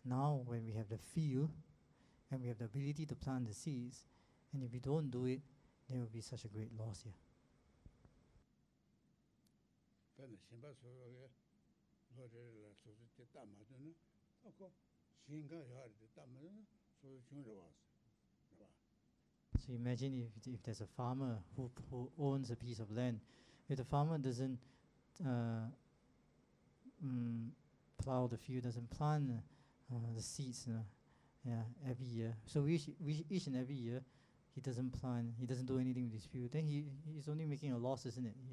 Now, when we have the field and we have the ability to plant the seeds, and if we don't do it, there will be such a great loss here. So imagine if there's a farmer who owns a piece of land. If the farmer doesn't plow the field, doesn't plant the seeds every year, so each and every year he doesn't plant, he doesn't do anything with his field, then he's only making a loss, isn't it?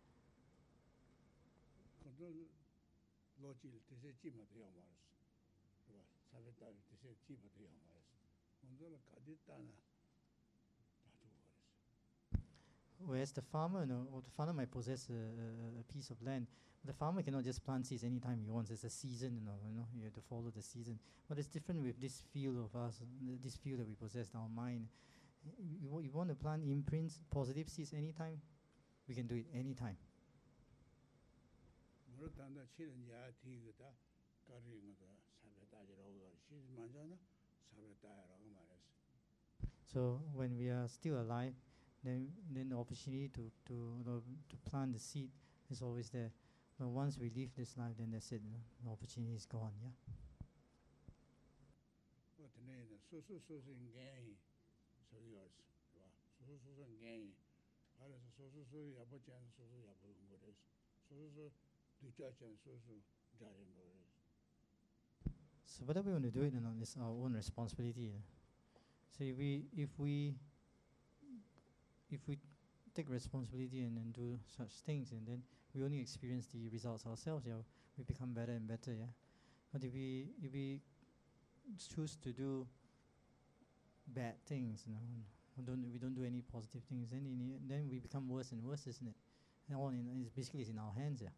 Whereas the farmer, the farmer might possess a piece of land. The farmer cannot just plant seeds anytime he wants. There's a season, you have to follow the season. But it's different with this field of us, this field that we possess, our mind. You want to plant imprints, positive seeds anytime, we can do it anytime. So when we are still alive, then the opportunity to plant the seed is always there. But once we leave this life, then that's it. The opportunity is gone. Yeah. So whether we want to do it or not is our own responsibility. So if we take responsibility and do such things, and then we only experience the results ourselves, we become better and better. Yeah. But if we choose to do bad things, we don't do any positive things, then we become worse and worse, isn't it? And it's basically in our hands. Yeah.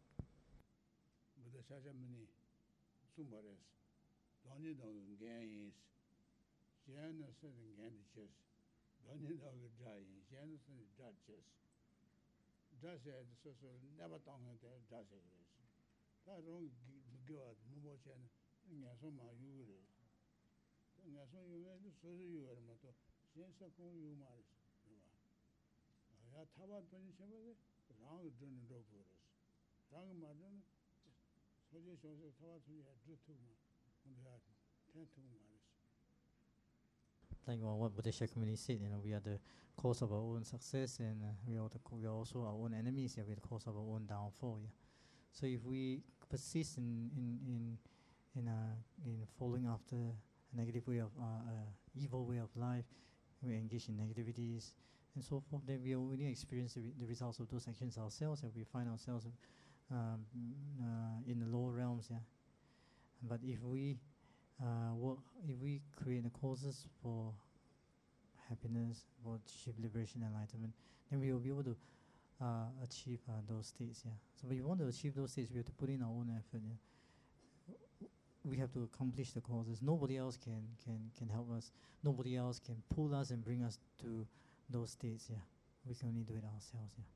Like what Buddha Shakyamuni said, we are the cause of our own success, and we are also our own enemies. Yeah, we are the cause of our own downfall. Yeah. So if we persist in following after a negative way of evil way of life, we engage in negativities and so forth, then we only experience the results of those actions ourselves, and we find ourselves in the lower realms. Yeah. But if we create the causes for happiness, for achieve liberation and enlightenment, then we will be able to achieve those states. Yeah. So if we want to achieve those states, we have to put in our own effort. Yeah. We have to accomplish the causes. Nobody else can help us. Nobody else can pull us and bring us to those states. Yeah. We can only do it ourselves. Yeah.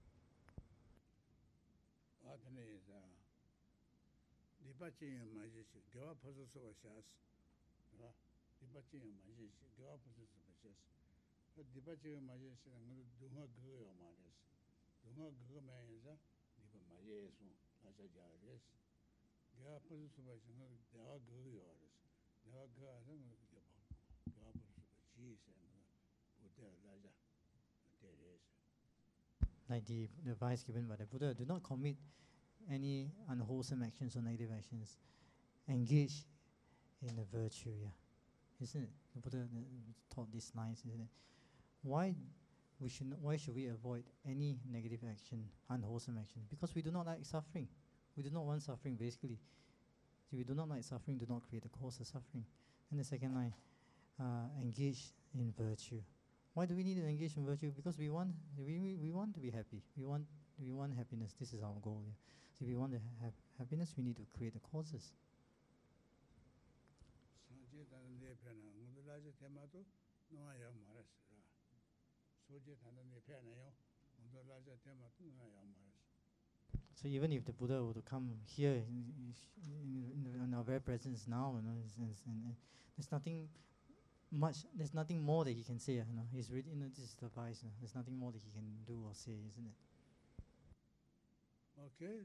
Like the advice given by the Buddha, do not commit any unwholesome actions or negative actions. Engage in the virtue, yeah. Isn't it? The Buddha taught these lines, isn't it? Why should we avoid any negative action, unwholesome action? Because we do not like suffering. We do not want suffering, basically. If we do not like suffering, do not create the cause of suffering. And the second line, engage in virtue. Why do we need to engage in virtue? Because we want to be happy. We want happiness. This is our goal. Yeah. So if we want to have happiness, we need to create the causes. So even if the Buddha were to come here in our very presence now, and there's nothing much. There's nothing more that he can say. He's really, this is the advice. There's nothing more that he can do or say, isn't it? Okay.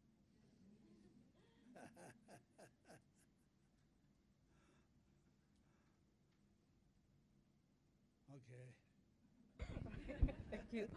Okay. Thank you.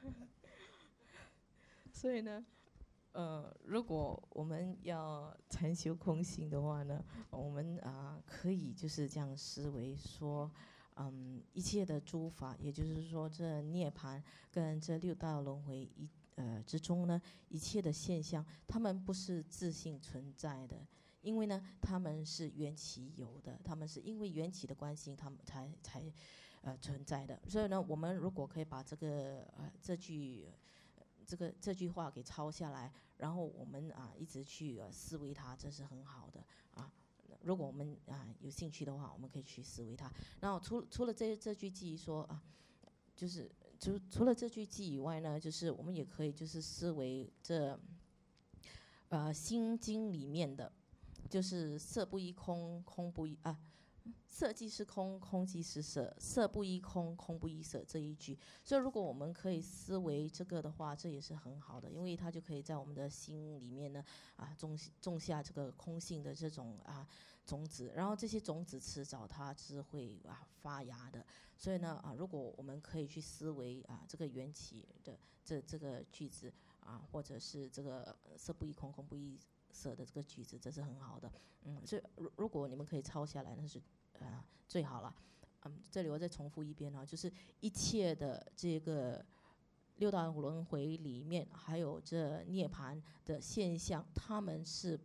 所以呢，如果我们要禅修空性的话呢，我们可以就是这样思维说，一切的诸法，也就是说这涅槃跟这六道轮回之中呢，一切的现象，它们不是自性存在的，因为呢，它们是缘起有的，它们是因为缘起的关系，它们才存在的。所以呢，我们如果可以把这句话给抄下来，然后我们一直去思维它，这是很好的啊。如果我们有兴趣的话，我们可以去思维它。然后除了这句偈说就是除了这句偈以外呢，就是我们也可以就是思维这心经里面的，就是色不异空，空不异色即是空，空即是色，色不异空，空不异色这一句。所以如果我们可以思维这个的话，这也是很好的，因为它就可以在我们的心里面呢种下这个空性的这种种子，然后这些种子迟早它是会发芽的。所以呢如果我们可以去思维这个缘起的这个句子或者是这个色不异空，空不异色的这个句子，这是很好的。所以如果你们可以抄下来，那是最好了。这里我再重复一遍就是一切的这个六道轮回里面，还有这涅槃的现象，他们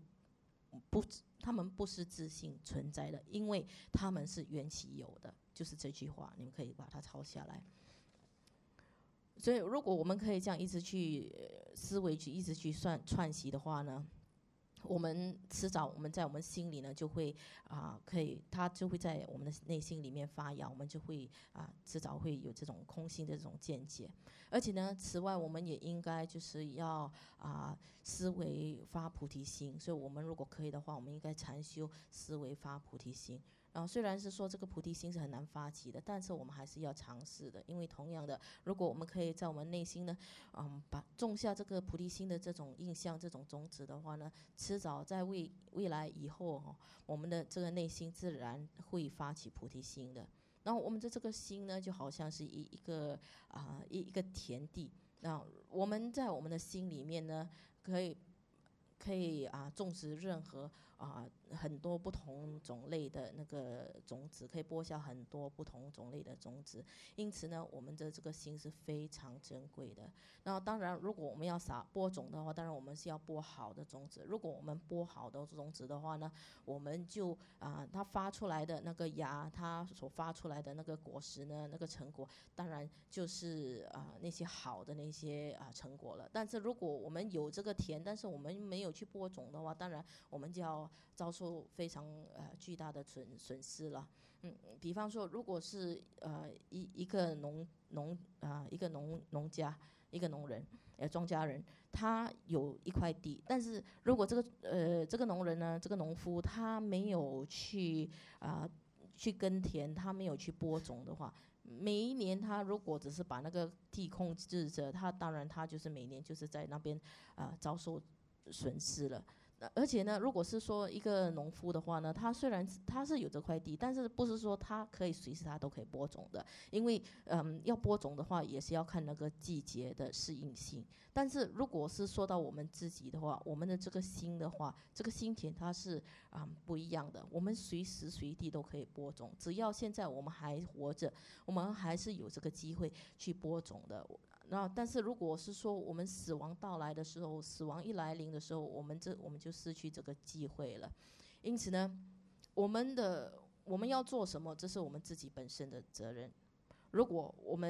不是自性存在的，因为他们是缘起有的。就是这句话，你们可以把它抄下来。所以如果我们可以这样一直去思维，去一直去串习的话呢，我们迟早我们在我们心里呢就会它就会在我们的内心里面发芽，我们就会迟早会有这种空性的这种见解。而且呢，此外我们也应该就是要思维发菩提心。所以我们如果可以的话，我们应该禅修思维发菩提心。然后虽然是说这个菩提心是很难发起的，但是我们还是要尝试的。因为同样的，如果我们可以在我们内心呢种下这个菩提心的这种印象、这种种子的话呢，迟早在未来以后我们的这个内心自然会发起菩提心的。然后我们的这个心呢，就好像是一个田地。那我们在我们的心里面呢，可以种植任何很多不同种类的那个种子，可以播下很多不同种类的种子。因此呢，我们的这个心是非常珍贵的。然后当然，如果我们要播种的话，当然我们是要播好的种子。如果我们播好的种子的话呢，我们就它发出来的那个芽，它所发出来的那个果实呢，那个成果，当然就是那些好的那些成果了。但是如果我们有这个田，但是我们没有去播种的话，当然我们就要遭受非常巨大的损失了。比方说，如果是一个农家，一个农人庄稼人，他有一块地，但是如果这个农人呢，这个农夫他没有去耕田，他没有去播种的话，每一年他如果只是把那个地控制着，他当然他就是每年就是在那边遭受损失了。而且呢，如果是说一个农夫的话呢，他虽然他是有这块地，但是不是说他可以随时他都可以播种的。因为要播种的话，也是要看那个季节的适应性。但是如果是说到我们自己的话，我们的这个心的话，这个心田它是不一样的。我们随时随地都可以播种，只要现在我们还活着，我们还是有这个机会去播种的。但是如果是说我们死亡到来的时候，死亡一来临的时候，我们就失去这个机会了。因此呢，我们要做什么，这是我们自己本身的责任。如果我们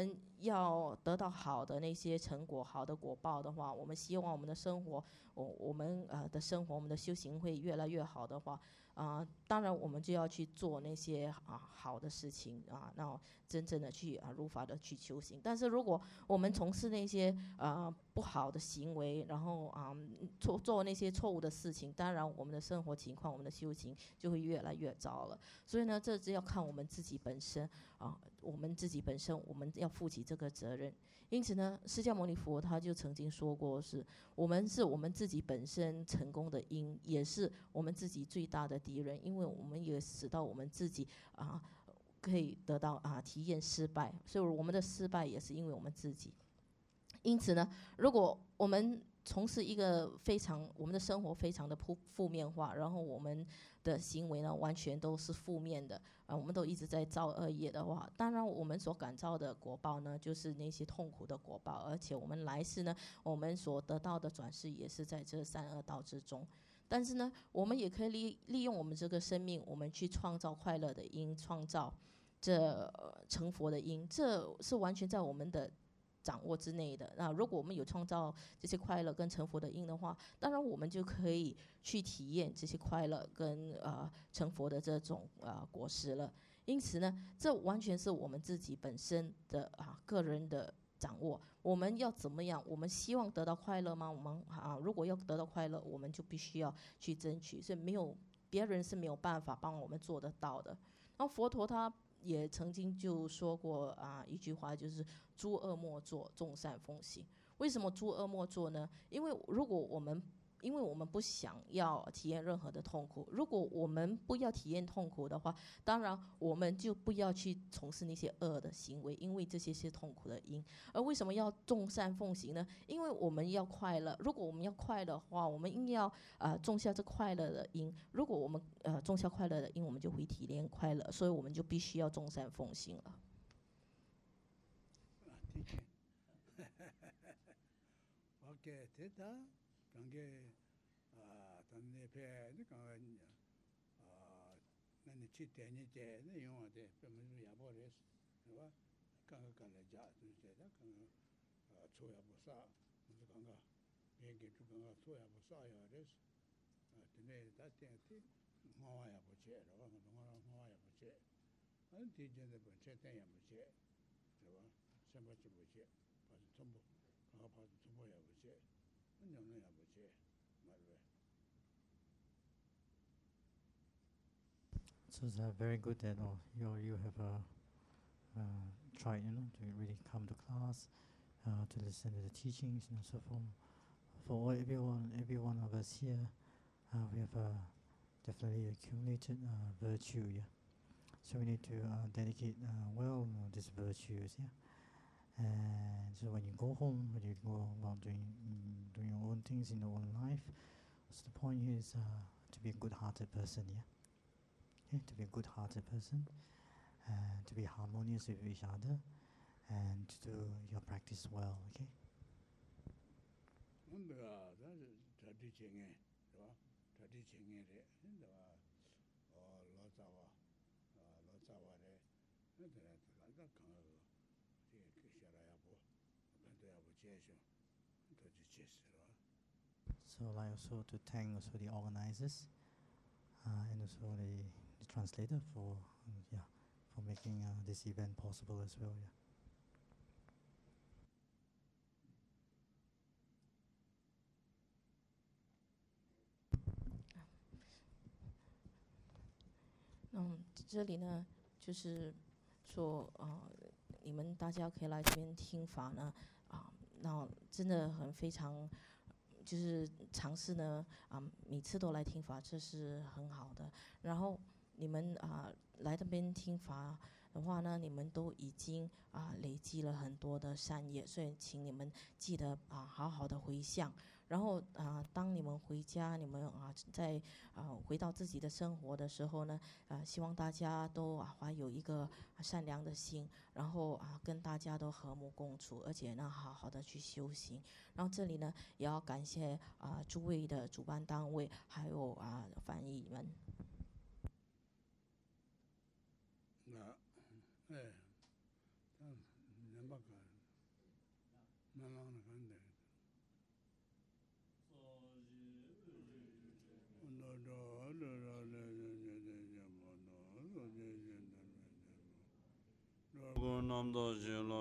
要得到好的那些成果、好的果报的话，我们希望我们的生活，我们的生活，我们的修行会越来越好的话，当然我们就要去做那些好的事情那真正的去如法的去修行。但是如果我们从事那些不好的行为，然后做那些错误的事情，当然我们的生活情况、我们的修行就会越来越糟了。所以呢，这只要看我们自己本身我们自己本身我们要负起这个责任。因此呢，释迦牟尼佛他就曾经说过，是我们自己本身成功的因，也是我们自己最大的敌人，因为我们也使到我们自己可以得到体验失败，所以我们的失败也是因为我们自己。因此呢，如果我们从事一个我们的生活非常的负面化，然后我们的行为呢完全都是负面的我们都一直在造恶业的话，当然我们所感造的果报呢，就是那些痛苦的果报，而且我们来世呢，我们所得到的转世也是在这三恶道之中。但是呢，我们也可以利用我们这个生命，我们去创造快乐的因，创造这成佛的因，这是完全在我们的掌握之内的。那如果我们有创造这些快乐跟成佛的因的话，当然我们就可以去体验这些快乐跟成佛的这种果实了。因此呢，这完全是我们自己本身的个人的掌握。我们要怎么样？我们希望得到快乐吗？我们如果要得到快乐，我们就必须要去争取，所以别人是没有办法帮我们做得到的。然后佛陀他也曾经就说过一句话，就是诸恶莫作，众善奉行。为什么诸恶莫作呢？因为我们不想要体验任何的痛苦，如果我们不要体验痛苦的话，当然我们就不要去从事那些恶的行为，因为这些是痛苦的因。而为什么要众善奉行呢？因为我们要快乐，如果我们要快乐的话，我们应该要种下这快乐的因。如果我们种下快乐的因，我们就会体验快乐，所以我们就必须要众善奉行了。 OK，这他刚给咱那边那个那你去点你点那用的，别么是也不的，是吧？刚来家就是这他刚错也不少，就是刚别给就刚错也不少呀的，这那他点的我也不接，是吧？我也不接，提前的本身点也不接，是吧？什么就不接，把全部。 So it's very good that you have tried, to really come to class, to listen to the teachings, so for every one of us here, we have definitely accumulated virtue, yeah. So we need to dedicate well these virtues, yeah. And so when you go home, when you go about doing your own things in your own life, so the point here is to be a good-hearted person, yeah. Okay, to be a good-hearted person, and to be harmonious with each other, and to do your practice well, okay. So I'd like also to thank also the organizers and also the translator for making this event possible as well, yeah. 这里呢，就是说你们大家可以来这边听法呢那真的非常就是尝试呢每次都来听法，这是很好的。然后你们来这边听法的话呢，你们都已经累积了很多的善业，所以请你们记得好好的回向。然后当你们回家，你们在回到自己的生活的时候呢，希望大家都怀有一个善良的心，然后跟大家都和睦共处，而且呢好好的去修行。然后这里呢也要感谢诸位的主办单位，还有翻译们。 랑랑 간데. 남도